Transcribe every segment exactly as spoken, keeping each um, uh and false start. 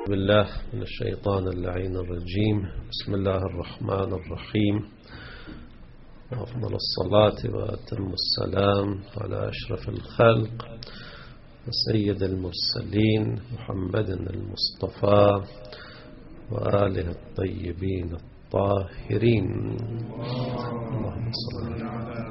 بالله من الشيطان اللعين الرجيم. بسم الله الرحمن الرحيم، وأفضل الصلاة وأتم السلام على أشرف الخلق وسيد المرسلين محمد المصطفى وآله الطيبين الطاهرين. اللهم صل على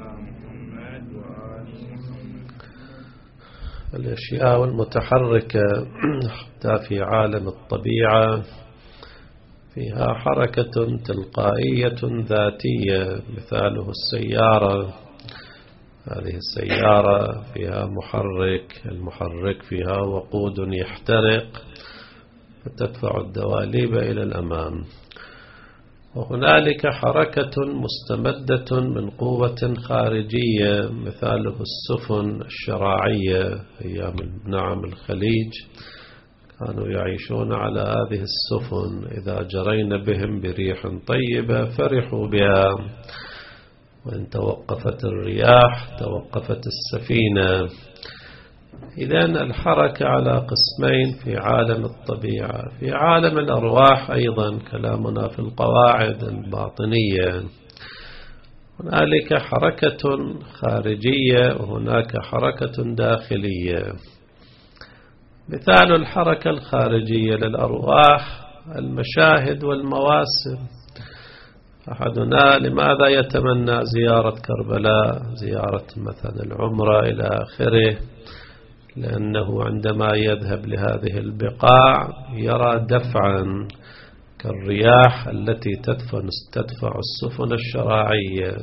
الأشياء المتحركة حتى في عالم الطبيعة فيها حركة تلقائية ذاتية، مثاله السيارة. هذه السيارة فيها محرك، المحرك فيها وقود يحترق فتدفع الدواليب إلى الأمام. وهنالك حركة مستمدة من قوة خارجية، مثاله السفن الشراعية. أيام نعم الخليج كانوا يعيشون على هذه السفن، إذا جرينا بهم بريح طيبة فرحوا بها، وإن توقفت الرياح توقفت السفينة. إذن الحركة على قسمين في عالم الطبيعة. في عالم الأرواح أيضا كلامنا في القواعد الباطنية، هنالك حركة خارجية وهناك حركة داخلية. مثال الحركة الخارجية للأرواح المشاهد والمواسم. أحدنا لماذا يتمنى زيارة كربلاء، زيارة مثلا العمرة إلى آخره؟ لأنه عندما يذهب لهذه البقاع يرى دفعا كالرياح التي تدفع تدفع السفن الشراعية.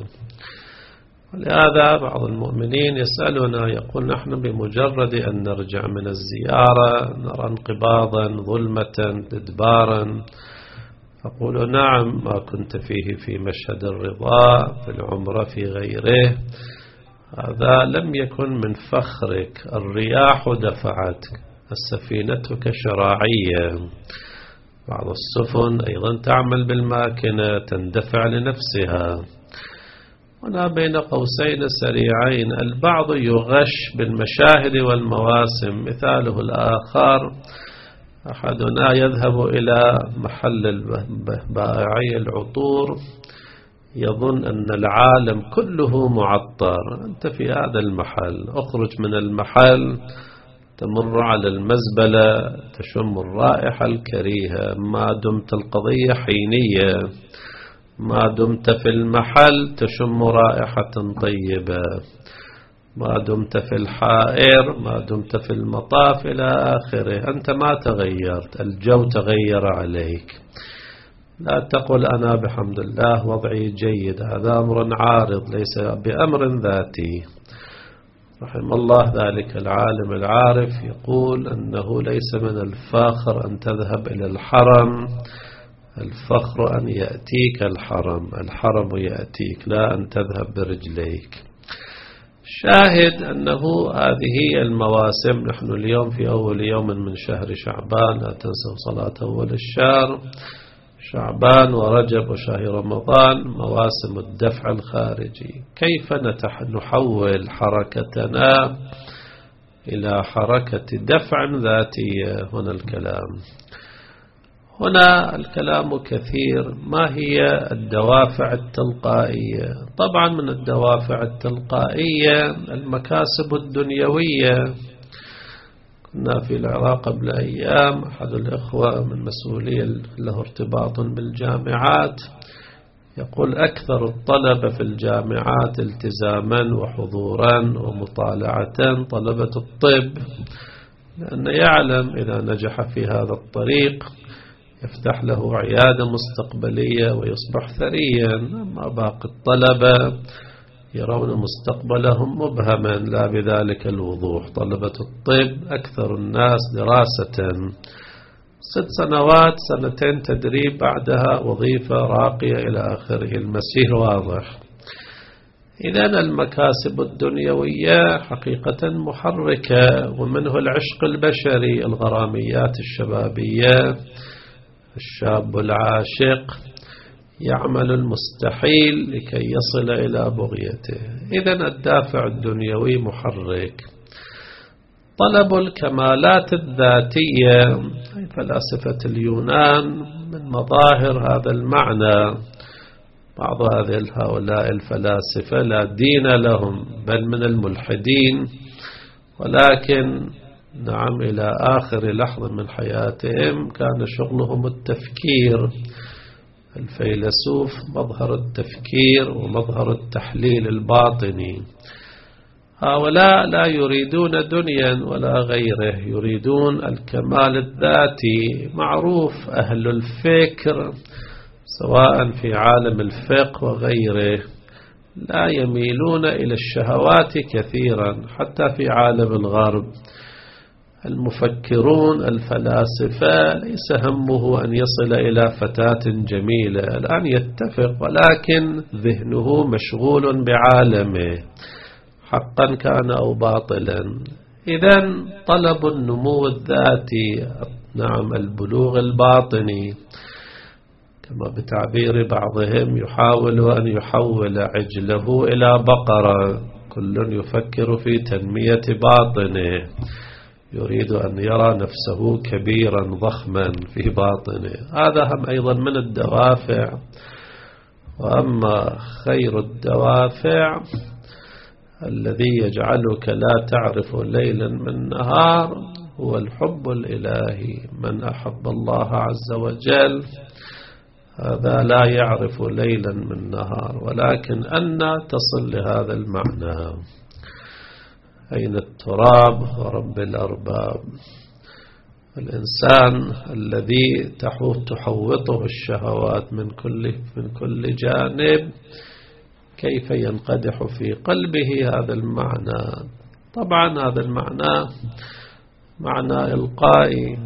ولهذا بعض المؤمنين يسألنا، يقول نحن بمجرد أن نرجع من الزيارة نرى انقباضا، ظلمة، إدبارا. أقول نعم، ما كنت فيه في مشهد الرضا، في العمرة، في غيره، هذا لم يكن من فخرك. الرياح دفعتك، السفينة كشراعية. بعض السفن أيضا تعمل بالماكنة، تندفع لنفسها. هنا بين قوسين سريعين، البعض يغش بالمشاهد والمواسم. مثاله الآخر، أحدنا يذهب إلى محل بائعي العطور يظن أن العالم كله معطر. أنت في هذا المحل، أخرج من المحل تمر على المزبلة تشم الرائحة الكريهة. ما دمت القضية حينية، ما دمت في المحل تشم رائحة طيبة، ما دمت في الحائر، ما دمت في المطاف إلى آخره. أنت ما تغيرت، الجو تغير عليك. لا تقل أنا بحمد الله وضعي جيد، هذا أمر عارض ليس بأمر ذاتي. رحم الله ذلك العالم العارف يقول أنه ليس من الفاخر أن تذهب إلى الحرم، الفخر أن يأتيك الحرم، الحرم يأتيك، لا أن تذهب برجليك. شاهد أنه هذه المواسم. نحن اليوم في أول يوم من شهر شعبان، لا تنسوا صلاة أول الشهر. شعبان ورجب وشهر رمضان مواسم الدفع الخارجي. كيف نحول حركتنا إلى حركة دفع ذاتية؟ هنا الكلام هنا الكلام كثير. ما هي الدوافع التلقائية؟ طبعا من الدوافع التلقائية المكاسب الدنيوية. كنا في العراق قبل أيام، أحد الإخوة من مسؤولية له ارتباط بالجامعات يقول أكثر الطلبة في الجامعات التزاما وحضورا ومطالعة طلبة الطب، لأنه يعلم إذا نجح في هذا الطريق يفتح له عيادة مستقبلية ويصبح ثريا. أما باقي الطلبة يرون مستقبلهم مبهما لا بذلك الوضوح. طلبة الطب أكثر الناس دراسة، ست سنوات سنتين تدريب، بعدها وظيفة راقية إلى آخره، المسير واضح. إذن المكاسب الدنيوية حقيقة محركة، ومنه العشق البشري، الغراميات الشبابية. الشاب العاشق يعمل المستحيل لكي يصل إلى بغيته. إذن الدافع الدنيوي محرك. طلب الكمالات الذاتية، أي فلاسفة اليونان من مظاهر هذا المعنى. بعض هذه هؤلاء الفلاسفة لا دين لهم بل من الملحدين، ولكن نعم إلى آخر لحظة من حياتهم كان شغلهم التفكير. الفيلسوف مظهر التفكير ومظهر التحليل الباطني. هؤلاء لا يريدون دنيا ولا غيره، يريدون الكمال الذاتي. معروف أهل الفكر سواء في عالم الفقه وغيره لا يميلون إلى الشهوات كثيرا، حتى في عالم الغرب المفكرون الفلاسفة ليس همه أن يصل إلى فتاة جميلة، الآن يتفق، ولكن ذهنه مشغول بعالمه حقا كان أو باطلا. إذن طلب النمو الذاتي، نعم البلوغ الباطني، كما بتعبير بعضهم يحاول أن يحول عجله إلى بقرة. كل يفكر في تنمية باطنه، يريد أن يرى نفسه كبيرا ضخما في باطنه. هذا هم أيضا من الدوافع. وأما خير الدوافع الذي يجعلك لا تعرف ليلا من نهار هو الحب الإلهي. من أحب الله عز وجل هذا لا يعرف ليلا من نهار. ولكن أن تصل لهذا المعنى؟ أين التراب ورب الأرباب؟ الإنسان الذي تحوطه الشهوات من كل من كل جانب كيف ينقدح في قلبه هذا المعنى؟ طبعا هذا المعنى معنى إلقائي،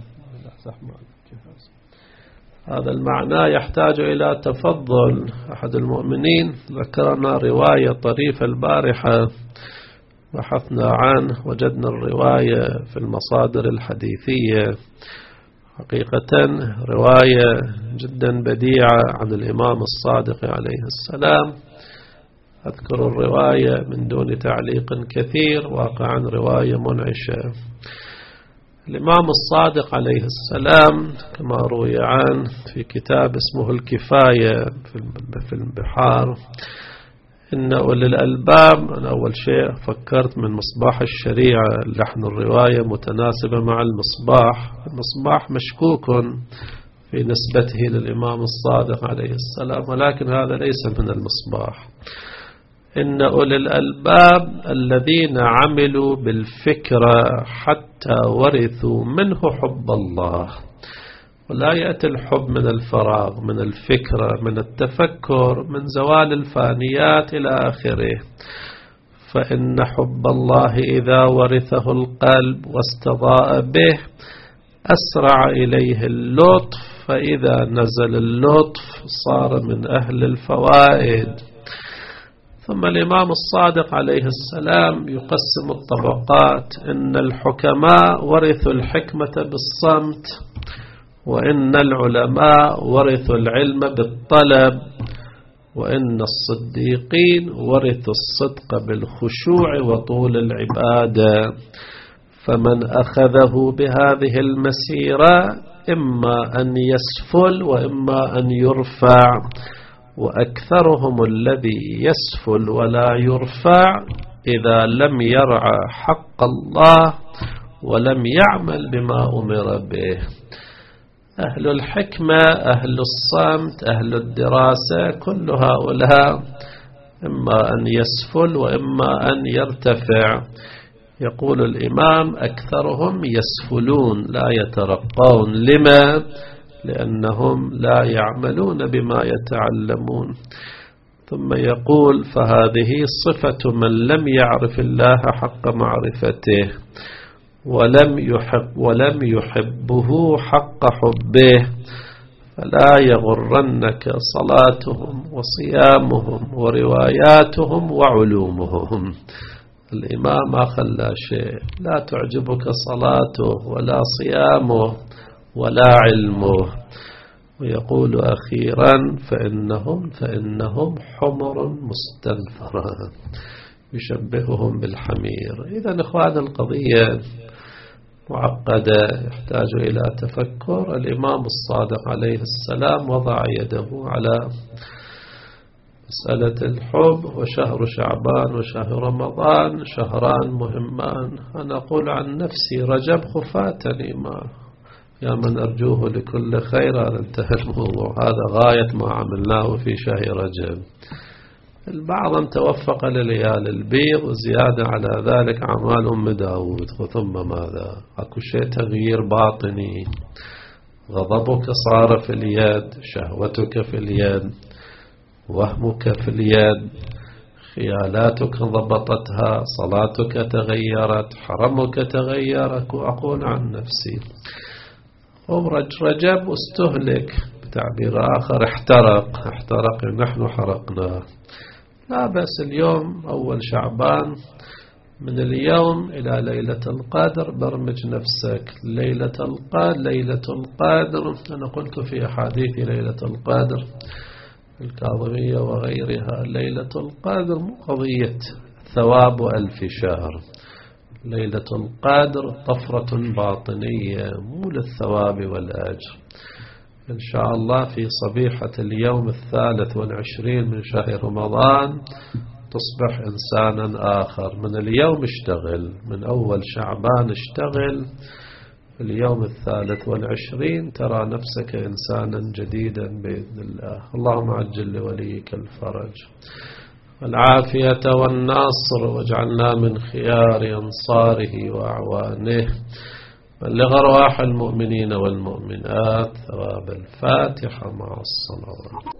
هذا المعنى يحتاج إلى تفضل. أحد المؤمنين ذكرنا رواية طريفة البارحة، بحثنا عنه وجدنا الرواية في المصادر الحديثية، حقيقة رواية جدا بديعة عن الإمام الصادق عليه السلام. أذكر الرواية من دون تعليق كثير، واقعا رواية منعشة. الإمام الصادق عليه السلام كما روي عنه في كتاب اسمه الكفاية في البحار: إن أولي الألباب، أنا أول شيء فكرت من مصباح الشريعة، لحن الرواية متناسبة مع المصباح. المصباح مشكوك في نسبته للإمام الصادق عليه السلام، ولكن هذا ليس من المصباح. إن أولي الألباب الذين عملوا بالفكرة حتى ورثوا منه حب الله. ولا يأتي الحب من الفراغ، من الفكرة، من التفكر، من زوال الفانيات إلى آخره. فإن حب الله إذا ورثه القلب واستضاء به أسرع إليه اللطف، فإذا نزل اللطف صار من أهل الفوائد. ثم الإمام الصادق عليه السلام يقسم الطبقات: إن الحكماء ورثوا الحكمة بالصمت، وإن العلماء ورثوا العلم بالطلب، وإن الصديقين ورثوا الصدق بالخشوع وطول العبادة. فمن أخذه بهذه المسيرة إما أن يسفل وإما أن يرفع، وأكثرهم الذي يسفل ولا يرفع إذا لم يرعى حق الله ولم يعمل بما أمر به. أهل الحكمة، أهل الصمت، أهل الدراسة، كل هؤلاء إما أن يسفل وإما أن يرتفع. يقول الإمام: أكثرهم يسفلون لا يترقون. لما؟ لأنهم لا يعملون بما يتعلمون. ثم يقول: فهذه صفة من لم يعرف الله حق معرفته ولم يحب ولم يحبه حق حبه، فلا يغرنك صلاتهم وصيامهم ورواياتهم وعلومهم. الإمام ما خلى شيء، لا تعجبك صلاته ولا صيامه ولا علمه. ويقول أخيرا: فإنهم فإنهم حمر مستنفرة، يشبههم بالحمير. إذا إخوان القضية معقدة يحتاج إلى تفكر. الإمام الصادق عليه السلام وضع يده على مسألة الحب، وشهر شعبان وشهر رمضان شهران مهمان. أنا أقول عن نفسي رجب خفاتني، ما يا من أرجوه لكل خير. هذا انتهى الموضوع، هذا غاية ما عملناه في شهر رجب. البعض توفق لليال البيض، وزيادة على ذلك أعمال أم داود. ثم ماذا؟ أكو شيء تغيير باطني. غضبك صار في اليد، شهوتك في اليد، وهمك في اليد، خيالاتك ضبطتها، صلاتك تغيرت، حرمك تغيرك. وأقول عن نفسي رجب استهلك، بتعبير آخر احترق. احترق نحن حرقنا. لا بأس اليوم أول شعبان، من اليوم إلى ليلة القدر برمج نفسك. ليلة القدر ليلة القدر أنا قلت في أحاديث ليلة القدر الكاظمية وغيرها، ليلة القدر مو قضية ثواب ألف شهر. ليلة القدر طفرة باطنية مو للثواب والأجر. إن شاء الله في صبيحة اليوم الثالث والعشرين من شهر رمضان تصبح إنسانا آخر. من اليوم اشتغل، من أول شعبان اشتغل، في اليوم الثالث والعشرين ترى نفسك إنسانا جديدا بإذن الله. اللهم عجل لوليك الفرج والعافية والنصر، واجعلنا من خيار أنصاره وأعوانه. بلغ أرواح المؤمنين والمؤمنات ثواب الفاتحة مع الصلوات.